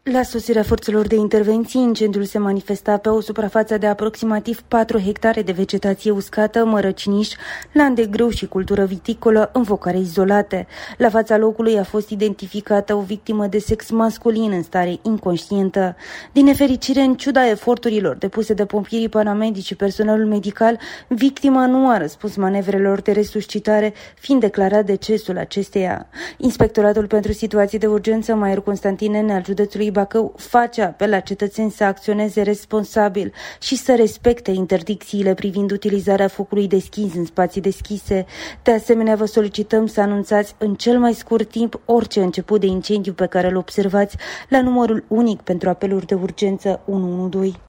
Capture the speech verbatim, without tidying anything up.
La sosirea forțelor de intervenție, incendiul se manifesta pe o suprafață de aproximativ patru hectare de vegetație uscată, mărăciniș, lan de grâu și cultură viticolă în focare izolate. La fața locului a fost identificată o victimă de sex masculin în stare inconștientă. Din nefericire, în ciuda eforturilor depuse de pompierii, paramedici și personalul medical, victima nu a răspuns manevrelor de resuscitare, fiind declarat decesul acesteia. Inspectoratul pentru situații de urgență Maior Constantinene al județului Bacău face apel la cetățeni să acționeze responsabil și să respecte interdicțiile privind utilizarea focului deschis în spații deschise. De asemenea, vă solicităm să anunțați în cel mai scurt timp orice început de incendiu pe care îl observați la numărul unic pentru apeluri de urgență unu unu doi.